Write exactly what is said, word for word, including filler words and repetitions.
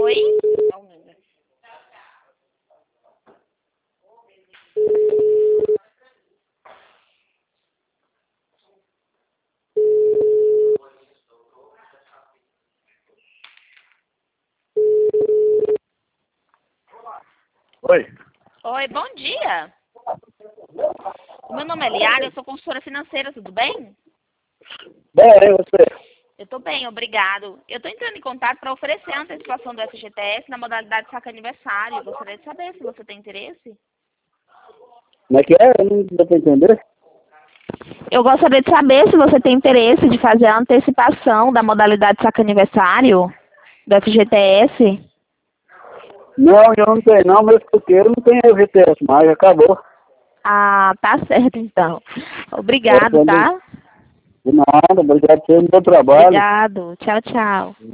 Oi? Oi. Oi, bom dia. O meu nome é Liara, eu sou consultora financeira, tudo bem? Bem, aí você? Eu tô bem, obrigado. Eu tô entrando em contato para oferecer a antecipação do F G T S na modalidade saque aniversário. Eu gostaria de saber se você tem interesse. Como é que é? Eu não deu pra entender. Eu gostaria de saber se você tem interesse de fazer a antecipação da modalidade saque aniversário do F G T S. Não, eu não tenho não, mesmo porque eu não tenho F G T S mais, acabou. Ah, tá certo então. É, Obrigado, quando... tá? De nada, obrigado pelo meu trabalho. Obrigado. Tchau, tchau.